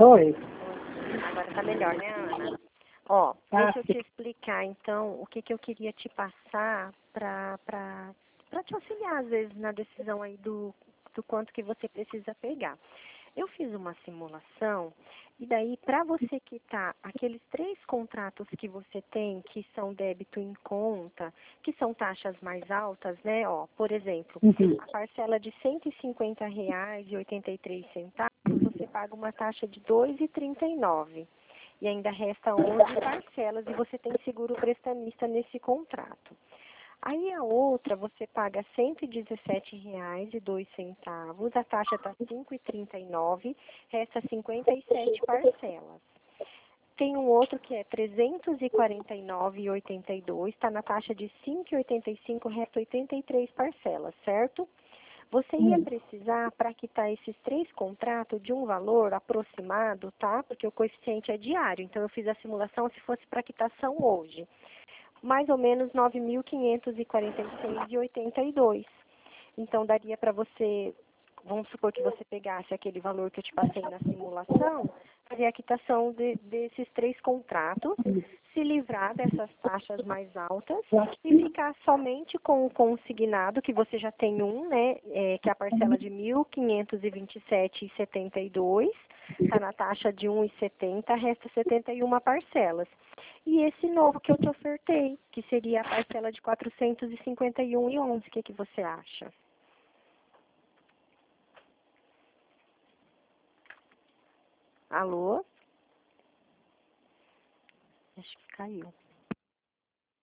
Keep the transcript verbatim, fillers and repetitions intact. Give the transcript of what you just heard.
Oi. Agora tá melhor, né, Ana? Ó, Ah, deixa eu te explicar, então, o que, que eu queria te passar para para para te auxiliar, às vezes, na decisão aí do, do quanto que você precisa pegar. Eu fiz uma simulação, e daí, para você quitar aqueles três contratos que você tem, que são débito em conta, que são taxas mais altas, né? Ó, por exemplo, uhum. a parcela de cento e cinquenta reais e oitenta e três centavos, você paga uma taxa de dois reais e trinta e nove centavos. E ainda resta onze parcelas e você tem seguro prestamista nesse contrato. Aí a outra você paga cento e dezessete reais e dois centavos, a taxa está cinco reais e trinta e nove centavos, resta cinquenta e sete parcelas. Tem um outro que é trezentos e quarenta e nove reais e oitenta e dois centavos, está na taxa de cinco reais e oitenta e cinco centavos, resta oitenta e três parcelas, certo? Você ia Hum. precisar, para quitar esses três contratos, de um valor aproximado, tá? Porque o coeficiente é diário, então eu fiz a simulação se fosse para quitação hoje. Mais ou menos nove mil quinhentos e quarenta e seis reais e oitenta e dois centavos. Então, daria para você, vamos supor que você pegasse aquele valor que eu te passei na simulação, fazer a quitação de, desses três contratos, se livrar dessas taxas mais altas e ficar somente com o consignado, que você já tem um, né, é, que é a parcela de mil quinhentos e vinte e sete reais e setenta e dois centavos, está na taxa de um real e setenta centavos, resta setenta e uma parcelas. E esse novo que eu te ofertei, que seria a parcela de quatrocentos e cinquenta e um reais e onze centavos, o que, que você acha? Alô? Acho que caiu.